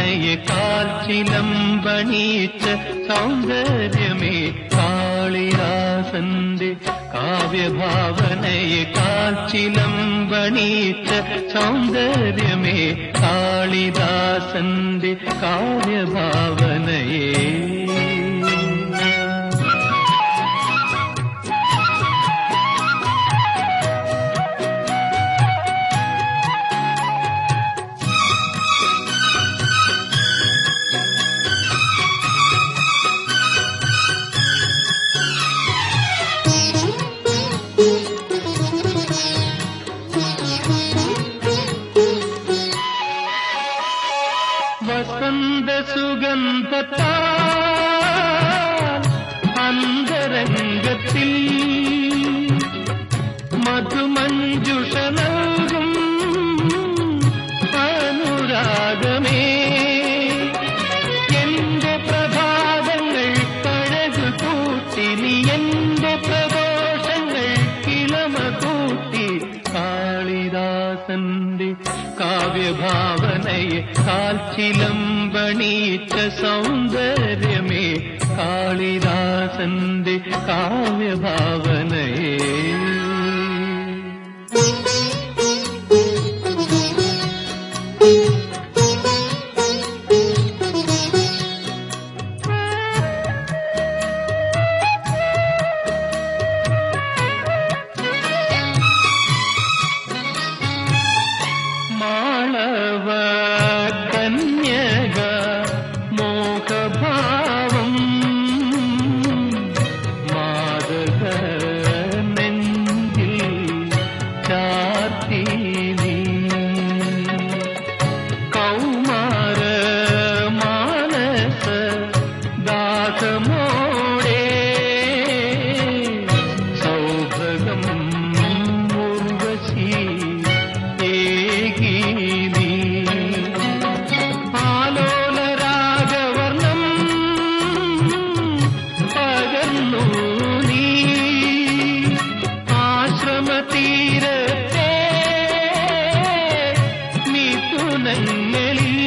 ഭാവനയെ കാൽച്ചിലമ്പണീച്ച സൗന്ദര്യമേ കാളിദാസന്റെ കാവ്യഭാവനയെ കാൽച്ചിലമ്പണീച്ച സൗന്ദര്യമേ കാളിദാസന്റെ കാവ്യഭാവനയെ വസന്ത സുഗന്ധത്താൽ അന്തരംഗത്തിൽ മധുമഞ്ജുഷ നൽകും അനുരാഗമേ എന്റെ പ്രഭാതങ്ങൾ കഴകു കൂട്ടി നീ എന്റെ പ്രദോഷങ്ങൾ കിളമ കൂട്ടി കാളിദാസന്റെ കാവ്യഭാവനയെ കാൽച്ചിലമ്പണീച്ച സൗന്ദര്യമേ കാളിദാസന്റെ കാവ്യഭാവനയെ മാളവ കന്യക മോഹഭാവം മാതക നെഞ്ചിൽ ചാർത്തി നീ കൗമാര മാനസ ദാസമോടെ സൗഭഗം ഉർവശി ആലോലരാഗവർണം പകർന്നു നീ ആശ്രമതീരത്തെ മിഥുനങ്ങളിൽ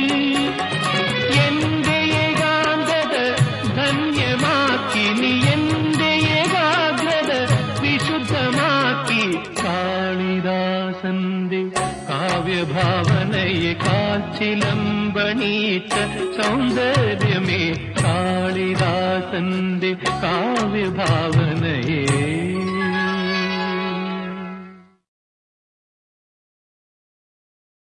എന്റെ ഏകാന്തത ധന്യമാക്കി നീ എന്റെ ഏകാഗ്രത വിശുദ്ധമാക്കി കാളിദാസന്റെ കാവ്യഭാവനയെ കാൽച്ചിലമ്പണീച്ച സൗന്ദര്യമേ കാളിദാസന്റെ കാവ്യഭാവന